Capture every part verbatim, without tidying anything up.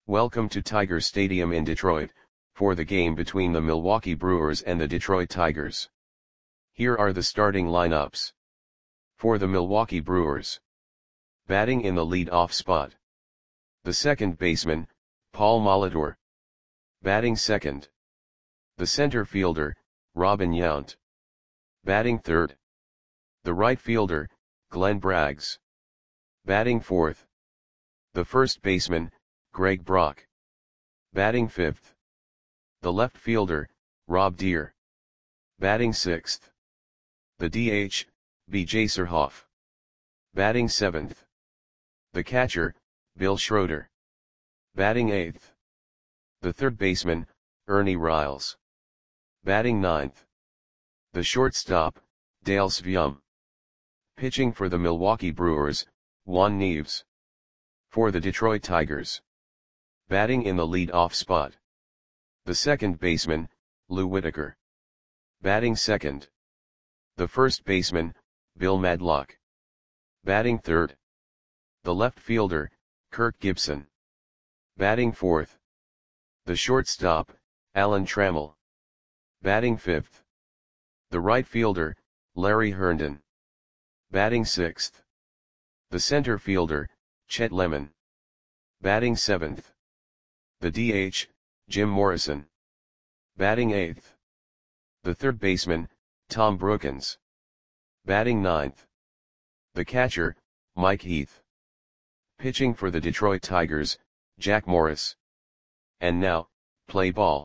Welcome to Tiger Stadium in Detroit, for the game between the Milwaukee Brewers and the Detroit Tigers. Here are the starting lineups. For the Milwaukee Brewers. Batting in the lead-off spot. The second baseman, Paul Molitor. Batting second. The center fielder, Robin Yount. Batting third. The right fielder, Glenn Braggs. Batting fourth. The first baseman, Greg Brock. Batting fifth. The left fielder, Rob Deer. Batting sixth. The D H, B J Surhoff. Batting seventh. The catcher, Bill Schroeder. Batting eighth. The third baseman, Ernie Riles. Batting ninth. The shortstop, Dale Sveum. Pitching for the Milwaukee Brewers, Juan Nieves. For the Detroit Tigers. Batting in the lead-off spot. The second baseman, Lou Whitaker. Batting second. The first baseman, Bill Madlock. Batting third. The left fielder, Kirk Gibson. Batting fourth. The shortstop, Alan Trammell. Batting fifth. The right fielder, Larry Herndon. Batting sixth. The center fielder, Chet Lemon. Batting seventh. The D H, Jim Morrison. Batting eighth. The third baseman, Tom Brookens. Batting ninth. The catcher, Mike Heath. Pitching for the Detroit Tigers, Jack Morris. And now, play ball.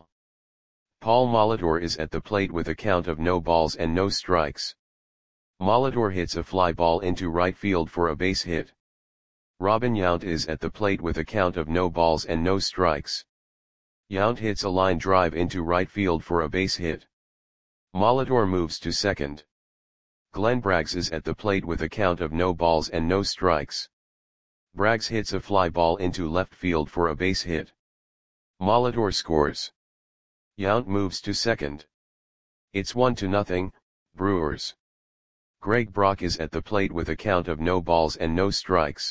Paul Molitor is at the plate with a count of no balls and no strikes. Molitor hits a fly ball into right field for a base hit. Robin Yount is at the plate with a count of no balls and no strikes. Yount hits a line drive into right field for a base hit. Molitor moves to second. Glenn Braggs is at the plate with a count of no balls and no strikes. Braggs hits a fly ball into left field for a base hit. Molitor scores. Yount moves to second. It's one to nothing, Brewers. Greg Brock is at the plate with a count of no balls and no strikes.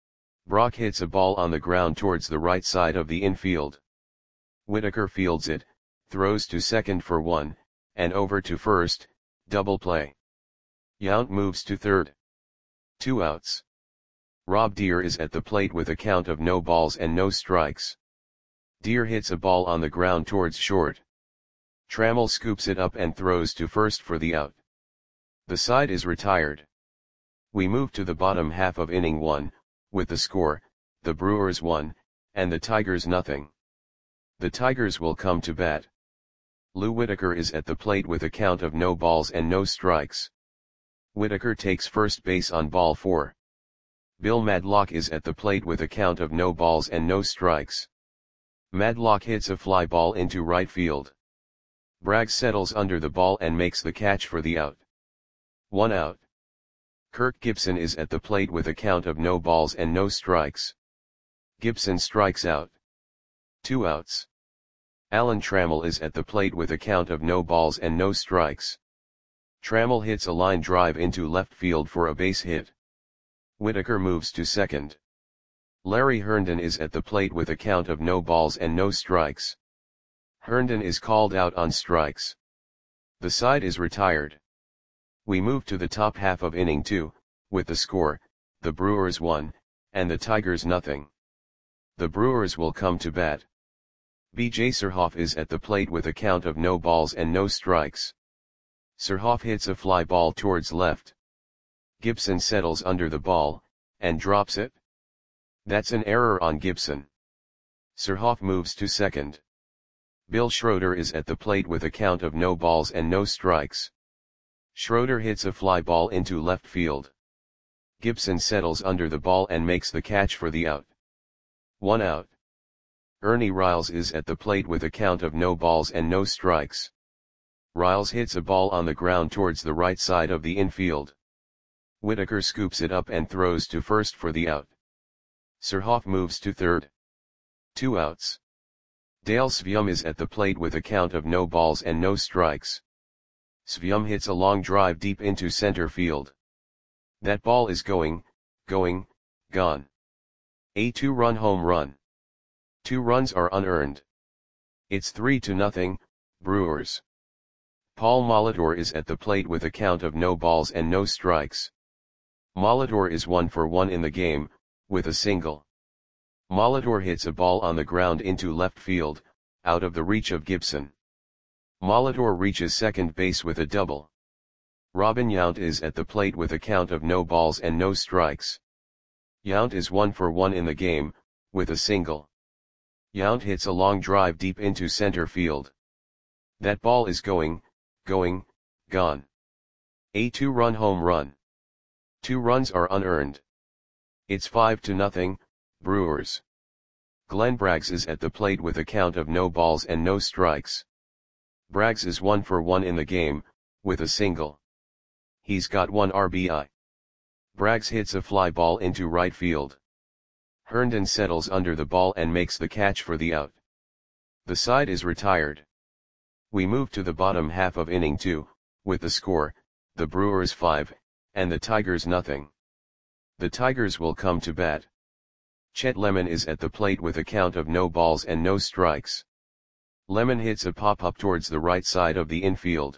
Brock hits a ball on the ground towards the right side of the infield. Whitaker fields it, throws to second for one, and over to first, double play. Yount moves to third. Two outs. Rob Deer is at the plate with a count of no balls and no strikes. Deer hits a ball on the ground towards short. Trammell scoops it up and throws to first for the out. The side is retired. We move to the bottom half of inning one, with the score, the Brewers one, and the Tigers nothing. The Tigers will come to bat. Lou Whitaker is at the plate with a count of no balls and no strikes. Whitaker takes first base on ball four. Bill Madlock is at the plate with a count of no balls and no strikes. Madlock hits a fly ball into right field. Braggs settles under the ball and makes the catch for the out. One out. Kirk Gibson is at the plate with a count of no balls and no strikes. Gibson strikes out. Two outs. Alan Trammell is at the plate with a count of no balls and no strikes. Trammell hits a line drive into left field for a base hit. Whitaker moves to second. Larry Herndon is at the plate with a count of no balls and no strikes. Herndon is called out on strikes. The side is retired. We move to the top half of inning two, with the score, the Brewers one, and the Tigers nothing. The Brewers will come to bat. B J Surhoff is at the plate with a count of no balls and no strikes. Surhoff hits a fly ball towards left. Gibson settles under the ball, and drops it. That's an error on Gibson. Surhoff moves to second. Bill Schroeder is at the plate with a count of no balls and no strikes. Schroeder hits a fly ball into left field. Gibson settles under the ball and makes the catch for the out. One out. Ernie Riles is at the plate with a count of no balls and no strikes. Riles hits a ball on the ground towards the right side of the infield. Whitaker scoops it up and throws to first for the out. Surhoff moves to third. Two outs. Dale Sveum is at the plate with a count of no balls and no strikes. Sveum hits a long drive deep into center field. That ball is going, going, gone. A two-run home run. Two runs are unearned. It's three to nothing, Brewers. Paul Molitor is at the plate with a count of no balls and no strikes. Molitor is one for one in the game, with a single. Molitor hits a ball on the ground into left field, out of the reach of Gibson. Molitor reaches second base with a double. Robin Yount is at the plate with a count of no balls and no strikes. Yount is one for one in the game, with a single. Yount hits a long drive deep into center field. That ball is going, going, gone. A two-run home run. Two runs are unearned. It's five to nothing, Brewers. Glenn Braggs is at the plate with a count of no balls and no strikes. Braggs is one for one in the game, with a single. He's got one R B I. Braggs hits a fly ball into right field. Herndon settles under the ball and makes the catch for the out. The side is retired. We move to the bottom half of inning two, with the score, the Brewers five, and the Tigers nothing. The Tigers will come to bat. Chet Lemon is at the plate with a count of no balls and no strikes. Lemon hits a pop-up towards the right side of the infield.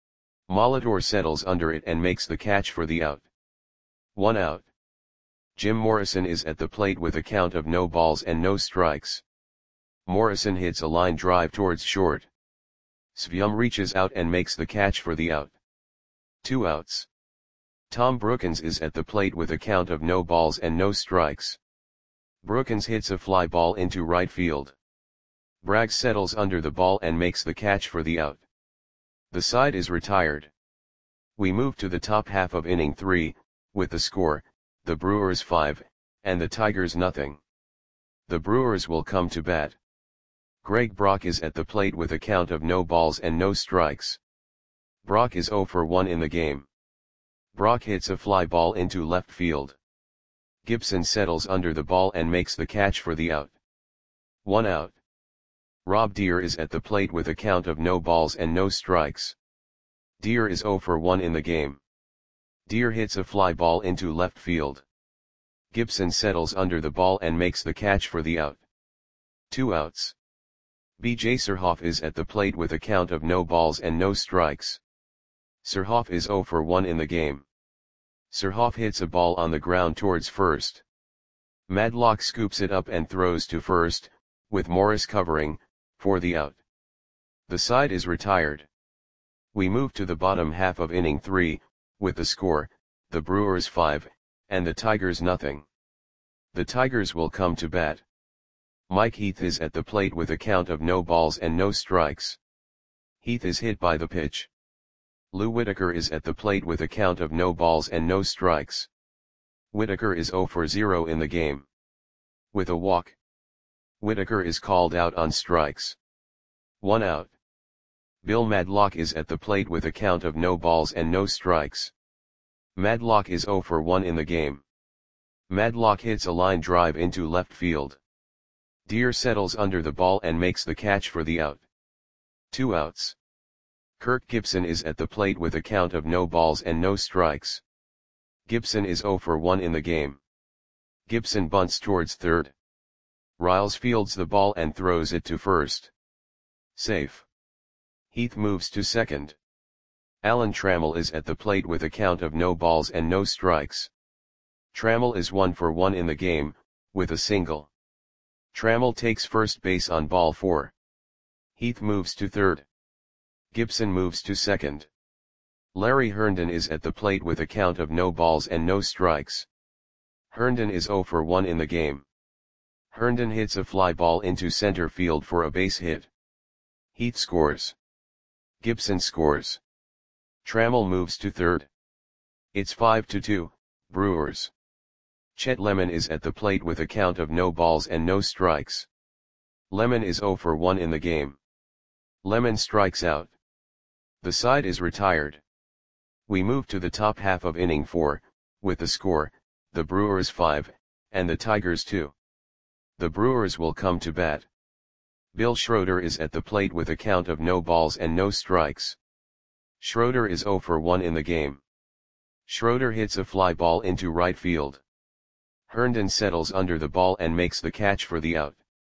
Molitor settles under it and makes the catch for the out. One out. Jim Morrison is at the plate with a count of no balls and no strikes. Morrison hits a line drive towards short. Svyum reaches out and makes the catch for the out. Two outs. Tom Brookins is at the plate with a count of no balls and no strikes. Brookins hits a fly ball into right field. Braggs settles under the ball and makes the catch for the out. The side is retired. We move to the top half of inning three, with the score, the Brewers five, and the Tigers nothing. The Brewers will come to bat. Greg Brock is at the plate with a count of no balls and no strikes. Brock is zero for one in the game. Brock hits a fly ball into left field. Gibson settles under the ball and makes the catch for the out. One out. Rob Deere is at the plate with a count of no balls and no strikes. Deere is zero for one in the game. Deere hits a fly ball into left field. Gibson settles under the ball and makes the catch for the out. Two outs. B J Surhoff is at the plate with a count of no balls and no strikes. Surhoff is zero for one in the game. Surhoff hits a ball on the ground towards first. Madlock scoops it up and throws to first, with Morris covering, for the out. The side is retired. We move to the bottom half of inning three, with the score, the Brewers five, and the Tigers nothing. The Tigers will come to bat. Mike Heath is at the plate with a count of no balls and no strikes. Heath is hit by the pitch. Lou Whitaker is at the plate with a count of no balls and no strikes. Whitaker is zero for zero in the game. With a walk. Whitaker is called out on strikes. One out. Bill Madlock is at the plate with a count of no balls and no strikes. Madlock is zero for one in the game. Madlock hits a line drive into left field. Deere settles under the ball and makes the catch for the out. Two outs. Kirk Gibson is at the plate with a count of no balls and no strikes. Gibson is zero for one in the game. Gibson bunts towards third. Riles fields the ball and throws it to first. Safe. Heath moves to second. Alan Trammell is at the plate with a count of no balls and no strikes. Trammell is one for one in the game, with a single. Trammell takes first base on ball four. Heath moves to third. Gibson moves to second. Larry Herndon is at the plate with a count of no balls and no strikes. Herndon is zero for one in the game. Herndon hits a fly ball into center field for a base hit. Heath scores. Gibson scores. Trammell moves to third. It's five to two, Brewers. Chet Lemon is at the plate with a count of no balls and no strikes. Lemon is zero for one in the game. Lemon strikes out. The side is retired. We move to the top half of inning four, with the score, the Brewers five, and the Tigers two. The Brewers will come to bat. Bill Schroeder is at the plate with a count of no balls and no strikes. Schroeder is zero for one in the game. Schroeder hits a fly ball into right field. Herndon settles under the ball and makes the catch for the out.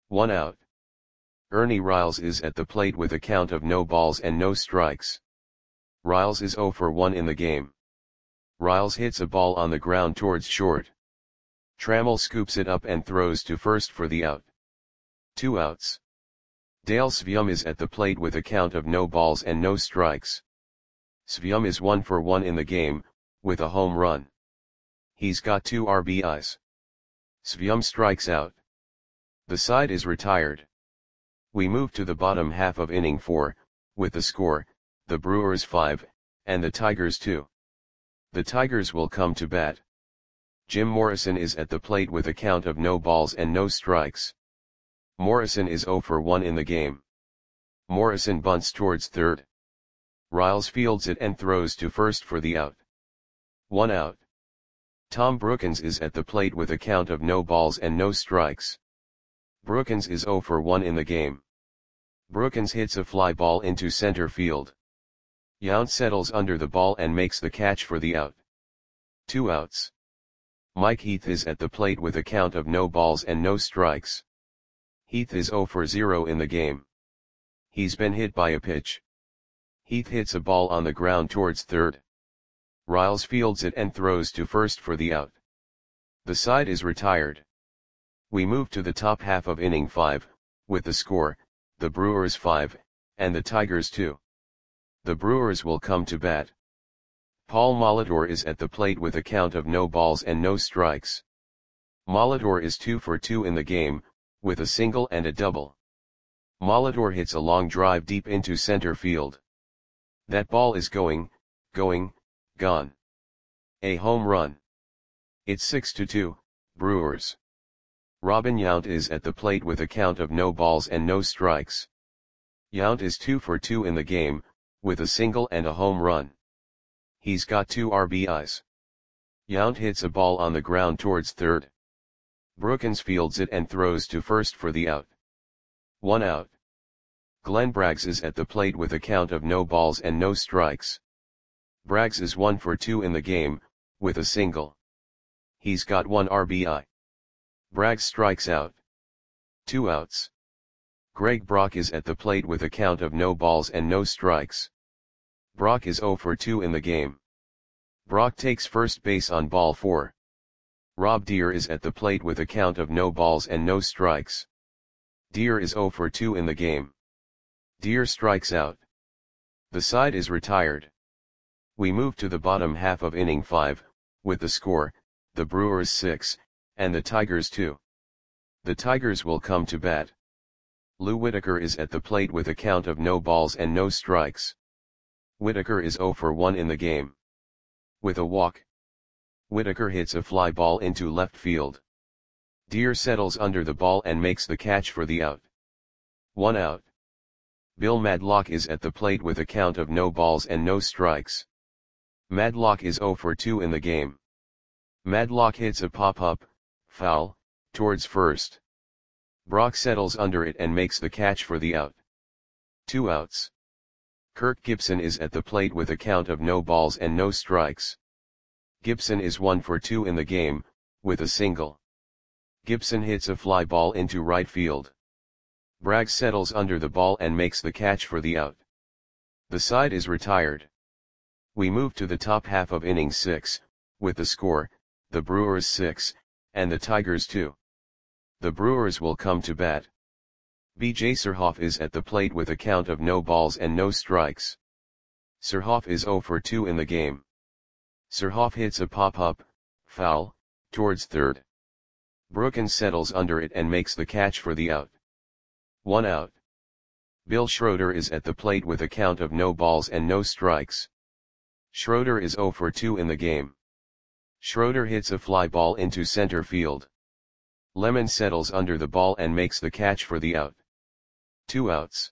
One out. Ernie Riles is at the plate with a count of no balls and no strikes. Riles is zero for one in the game. Riles hits a ball on the ground towards short. Trammell scoops it up and throws to first for the out. Two outs. Dale Svium is at the plate with a count of no balls and no strikes. Svium is one for one in the game, with a home run. He's got two R B Is. Svium strikes out. The side is retired. We move to the bottom half of inning four, with the score, the Brewers five, and the Tigers two. The Tigers will come to bat. Jim Morrison is at the plate with a count of no balls and no strikes. Morrison is zero for one in the game. Morrison bunts towards third. Riles fields it and throws to first for the out. One out. Tom Brookens is at the plate with a count of no balls and no strikes. Brookens is zero for one in the game. Brookens hits a fly ball into center field. Yount settles under the ball and makes the catch for the out. Two outs. Mike Heath is at the plate with a count of no balls and no strikes. Heath is zero for zero in the game. He's been hit by a pitch. Heath hits a ball on the ground towards third. Riles fields it and throws to first for the out. The side is retired. We move to the top half of inning five, with the score, the Brewers five, and the Tigers two. The Brewers will come to bat. Paul Molitor is at the plate with a count of no balls and no strikes. Molitor is two for two in the game, with a single and a double. Molitor hits a long drive deep into center field. That ball is going, going, gone. A home run. It's six to two, Brewers. Robin Yount is at the plate with a count of no balls and no strikes. Yount is two for two in the game, with a single and a home run. He's got two R B Is. Yount hits a ball on the ground towards third. Brookens fields it and throws to first for the out. One out. Glenn Braggs is at the plate with a count of no balls and no strikes. Braggs is one for two in the game, with a single. He's got one R B I. Braggs strikes out. Two outs. Greg Brock is at the plate with a count of no balls and no strikes. Brock is zero for two in the game. Brock takes first base on ball four. Rob Deere is at the plate with a count of no balls and no strikes. Deere is zero for two in the game. Deere strikes out. The side is retired. We move to the bottom half of inning five, with the score, the Brewers six, and the Tigers two. The Tigers will come to bat. Lou Whitaker is at the plate with a count of no balls and no strikes. Whitaker is zero for one in the game. With a walk. Whitaker hits a fly ball into left field. Deere settles under the ball and makes the catch for the out. One out. Bill Madlock is at the plate with a count of no balls and no strikes. Madlock is zero for two in the game. Madlock hits a pop-up, foul, towards first. Brock settles under it and makes the catch for the out. Two outs. Kirk Gibson is at the plate with a count of no balls and no strikes. Gibson is one for two in the game, with a single. Gibson hits a fly ball into right field. Braggs settles under the ball and makes the catch for the out. The side is retired. We move to the top half of inning six, with the score, the Brewers six, and the Tigers two. The Brewers will come to bat. B J Surhoff is at the plate with a count of no balls and no strikes. Surhoff is zero for two in the game. Surhoff hits a pop-up, foul, towards third. Brookens settles under it and makes the catch for the out. One out. Bill Schroeder is at the plate with a count of no balls and no strikes. Schroeder is zero for two in the game. Schroeder hits a fly ball into center field. Lemon settles under the ball and makes the catch for the out. Two outs.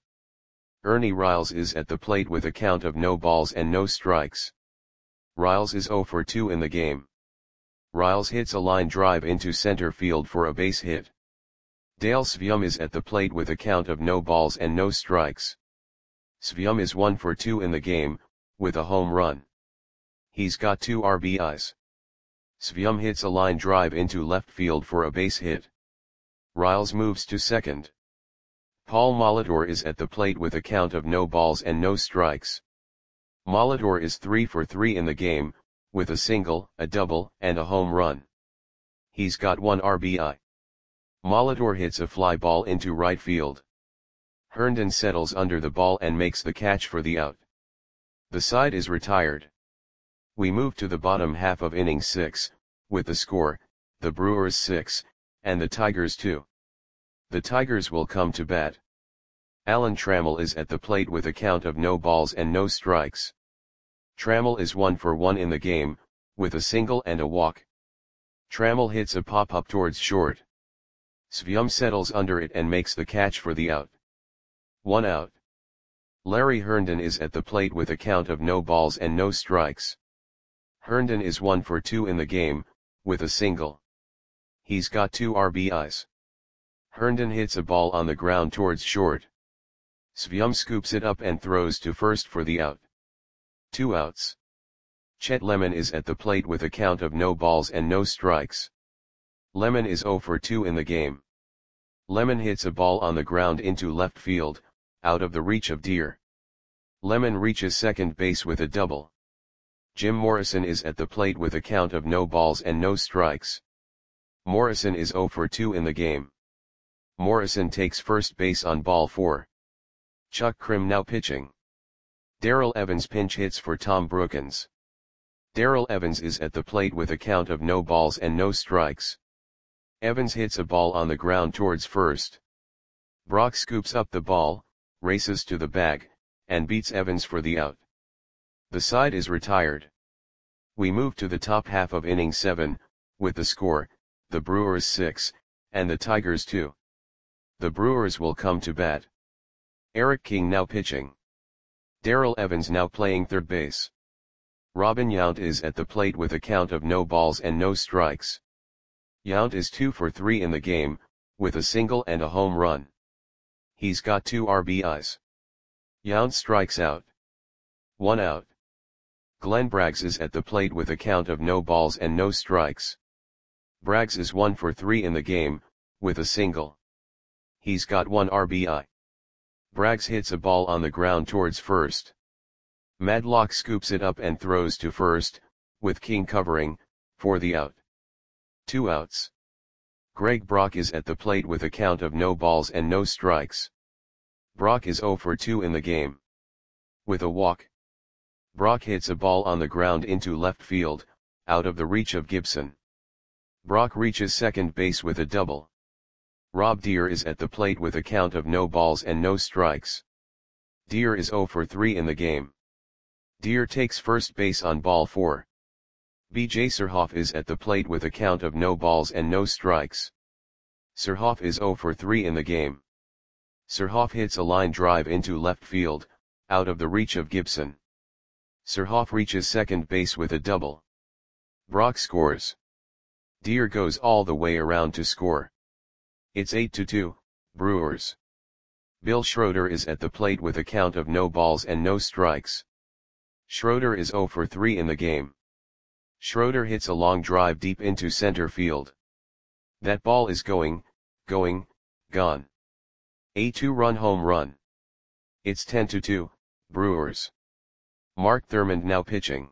Ernie Riles is at the plate with a count of no balls and no strikes. Riles is zero for two in the game. Riles hits a line drive into center field for a base hit. Dale Svium is at the plate with a count of no balls and no strikes. Svium is one for two in the game, with a home run. He's got two R B Is. Svium hits a line drive into left field for a base hit. Riles moves to second. Paul Molitor is at the plate with a count of no balls and no strikes. Molitor is three for three in the game, with a single, a double, and a home run. He's got one R B I. Molitor hits a fly ball into right field. Herndon settles under the ball and makes the catch for the out. The side is retired. We move to the bottom half of inning six, with the score, the Brewers six, and the Tigers two. The Tigers will come to bat. Alan Trammell is at the plate with a count of no balls and no strikes. Trammell is one for one in the game, with a single and a walk. Trammell hits a pop-up towards short. Svium settles under it and makes the catch for the out. One out. Larry Herndon is at the plate with a count of no balls and no strikes. Herndon is one for two in the game, with a single. He's got two R B Is. Herndon hits a ball on the ground towards short. Svium scoops it up and throws to first for the out. Two outs. Chet Lemon is at the plate with a count of no balls and no strikes. Lemon is zero for two in the game. Lemon hits a ball on the ground into left field, out of the reach of Deer. Lemon reaches second base with a double. Jim Morrison is at the plate with a count of no balls and no strikes. Morrison is zero for two in the game. Morrison takes first base on ball four. Chuck Krim now pitching. Darrell Evans pinch hits for Tom Brookins. Darrell Evans is at the plate with a count of no balls and no strikes. Evans hits a ball on the ground towards first. Brock scoops up the ball, races to the bag, and beats Evans for the out. The side is retired. We move to the top half of inning seven, with the score, the Brewers six, and the Tigers two. The Brewers will come to bat. Eric King now pitching. Darrell Evans now playing third base. Robin Yount is at the plate with a count of no balls and no strikes. Yount is two for three in the game, with a single and a home run. He's got two R B Is. Yount strikes out. One out. Glenn Braggs is at the plate with a count of no balls and no strikes. Braggs is one for three in the game, with a single. He's got one R B I. Braggs hits a ball on the ground towards first. Madlock scoops it up and throws to first, with King covering, for the out. Two outs. Greg Brock is at the plate with a count of no balls and no strikes. Brock is zero for two in the game. With a walk. Brock hits a ball on the ground into left field, out of the reach of Gibson. Brock reaches second base with a double. Rob Deer is at the plate with a count of no balls and no strikes. Deer is zero for three in the game. Deer takes first base on ball four. B J Surhoff is at the plate with a count of no balls and no strikes. Surhoff is zero for three in the game. Surhoff hits a line drive into left field, out of the reach of Gibson. Surhoff reaches second base with a double. Brock scores. Deer goes all the way around to score. It's eight to two, Brewers. Bill Schroeder is at the plate with a count of no balls and no strikes. Schroeder is zero for three in the game. Schroeder hits a long drive deep into center field. That ball is going, going, gone. A two-run home run. It's ten to two, Brewers. Mark Thurmond now pitching.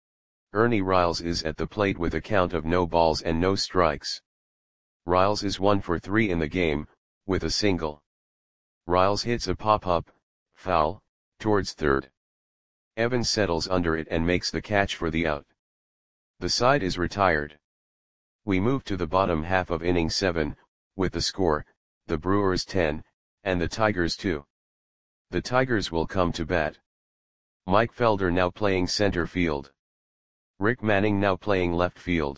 Ernie Riles is at the plate with a count of no balls and no strikes. Riles is one for three in the game, with a single. Riles hits a pop-up, foul, towards third. Evans settles under it and makes the catch for the out. The side is retired. We move to the bottom half of inning seven, with the score, the Brewers ten, and the Tigers two. The Tigers will come to bat. Mike Felder now playing center field. Rick Manning now playing left field.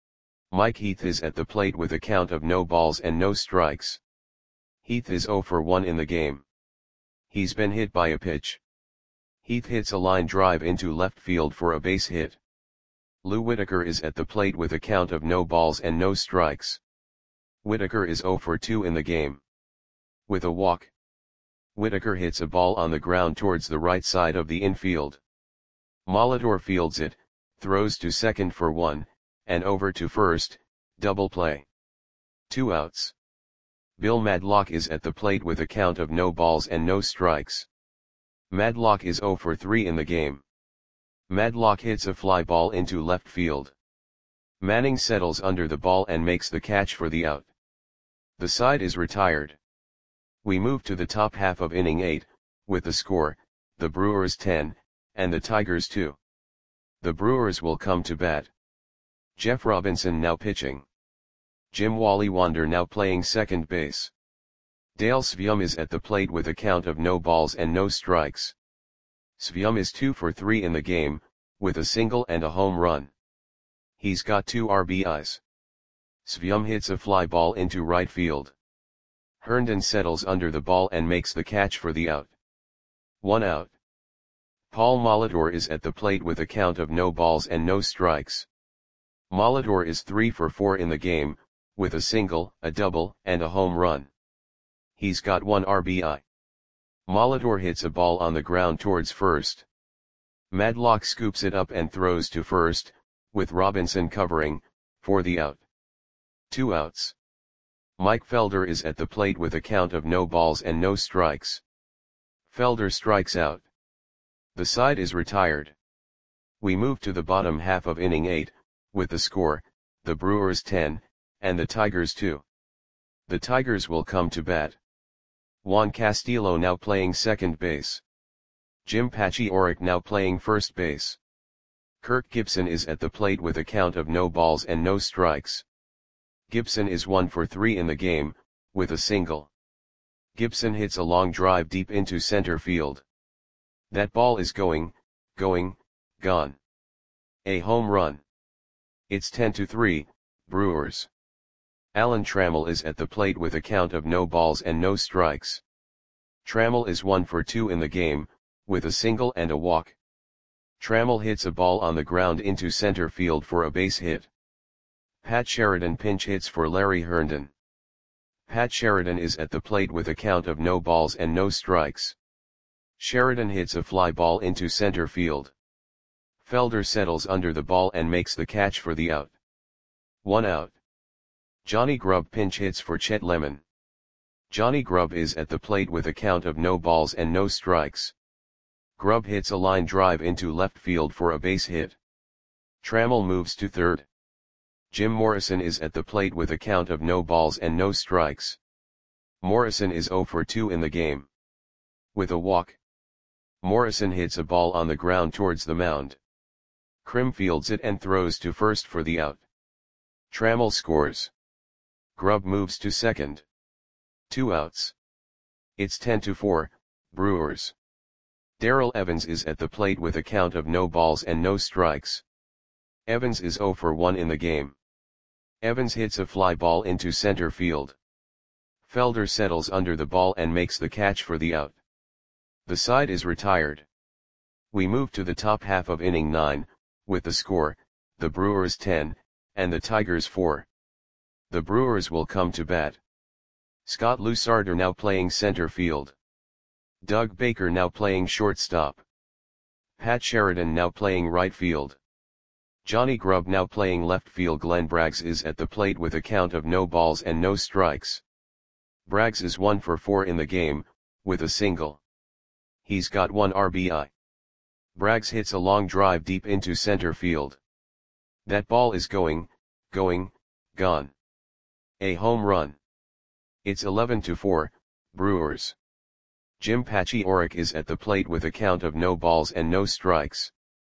Mike Heath is at the plate with a count of no balls and no strikes. Heath is zero for one in the game. He's been hit by a pitch. Heath hits a line drive into left field for a base hit. Lou Whitaker is at the plate with a count of no balls and no strikes. Whitaker is zero for two in the game. With a walk. Whitaker hits a ball on the ground towards the right side of the infield. Molitor fields it, throws to second for one, and over to first, double play. Two outs. Bill Madlock is at the plate with a count of no balls and no strikes. Madlock is zero for three in the game. Madlock hits a fly ball into left field. Manning settles under the ball and makes the catch for the out. The side is retired. We move to the top half of inning eight, with the score, the Brewers ten, and the Tigers two. The Brewers will come to bat. Jeff Robinson now pitching. Jim Wally Wander now playing second base. Dale Sveum is at the plate with a count of no balls and no strikes. Sveum is two for three in the game, with a single and a home run. He's got two R B Is. Sveum hits a fly ball into right field. Herndon settles under the ball and makes the catch for the out. One out. Paul Molitor is at the plate with a count of no balls and no strikes. Molitor is three for four in the game, with a single, a double, and a home run. He's got one R B I. Molitor hits a ball on the ground towards first. Madlock scoops it up and throws to first, with Robinson covering, for the out. Two outs. Mike Felder is at the plate with a count of no balls and no strikes. Felder strikes out. The side is retired. We move to the bottom half of inning eight, with the score, the Brewers ten, and the Tigers two. The Tigers will come to bat. Juan Castillo now playing second base. Jim Paciorek now playing first base. Kirk Gibson is at the plate with a count of no balls and no strikes. Gibson is one for three in the game, with a single. Gibson hits a long drive deep into center field. That ball is going, going, gone. A home run. It's ten to three, Brewers. Alan Trammell is at the plate with a count of no balls and no strikes. Trammell is one for two in the game, with a single and a walk. Trammell hits a ball on the ground into center field for a base hit. Pat Sheridan pinch hits for Larry Herndon. Pat Sheridan is at the plate with a count of no balls and no strikes. Sheridan hits a fly ball into center field. Felder settles under the ball and makes the catch for the out. One out. Johnny Grubb pinch hits for Chet Lemon. Johnny Grubb is at the plate with a count of no balls and no strikes. Grubb hits a line drive into left field for a base hit. Trammell moves to third. Jim Morrison is at the plate with a count of no balls and no strikes. Morrison is zero for two in the game. With a walk. Morrison hits a ball on the ground towards the mound. Krim fields it and throws to first for the out. Trammell scores. Grubb moves to second. Two outs. It's ten to four, Brewers. Darrell Evans is at the plate with a count of no balls and no strikes. Evans is zero for one in the game. Evans hits a fly ball into center field. Felder settles under the ball and makes the catch for the out. The side is retired. We move to the top half of inning nine, with the score, the Brewers ten, and the Tigers four. The Brewers will come to bat. Scott Lusarder now playing center field. Doug Baker now playing shortstop. Pat Sheridan now playing right field. Johnny Grubb now playing left field. Glenn Braggs is at the plate with a count of no balls and no strikes. Braggs is one for four in the game, with a single. He's got one R B I. Braggs hits a long drive deep into center field. That ball is going, going, gone. A home run. It's eleven to four, Brewers. Jim Paciorek is at the plate with a count of no balls and no strikes.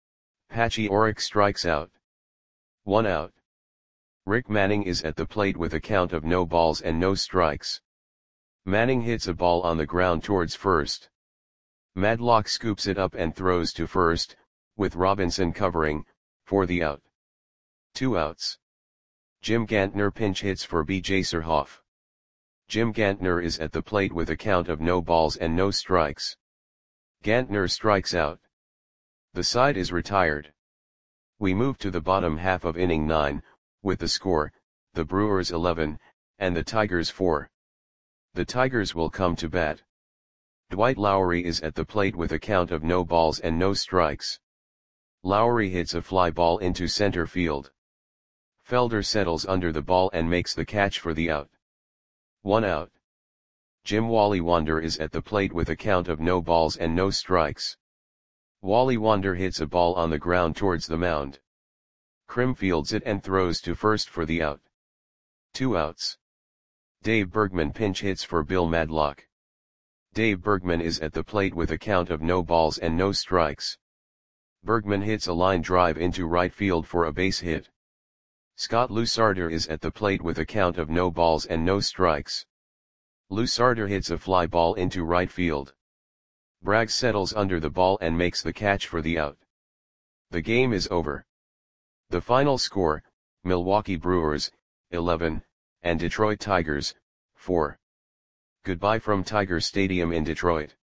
Paciorek strikes out. One out. Rick Manning is at the plate with a count of no balls and no strikes. Manning hits a ball on the ground towards first. Madlock scoops it up and throws to first, with Robinson covering, for the out. Two outs. Jim Gantner pinch hits for B J Surhoff. Jim Gantner is at the plate with a count of no balls and no strikes. Gantner strikes out. The side is retired. We move to the bottom half of inning nine, with the score, the Brewers eleven, and the Tigers four. The Tigers will come to bat. Dwight Lowry is at the plate with a count of no balls and no strikes. Lowry hits a fly ball into center field. Felder settles under the ball and makes the catch for the out. One out. Jim Wally Wander is at the plate with a count of no balls and no strikes. Wally Wander hits a ball on the ground towards the mound. Krim fields it and throws to first for the out. Two outs. Dave Bergman pinch hits for Bill Madlock. Dave Bergman is at the plate with a count of no balls and no strikes. Bergman hits a line drive into right field for a base hit. Scott Lusarder is at the plate with a count of no balls and no strikes. Lusarder hits a fly ball into right field. Bragg settles under the ball and makes the catch for the out. The game is over. The final score, Milwaukee Brewers, eleven, and Detroit Tigers, four. Goodbye from Tiger Stadium in Detroit.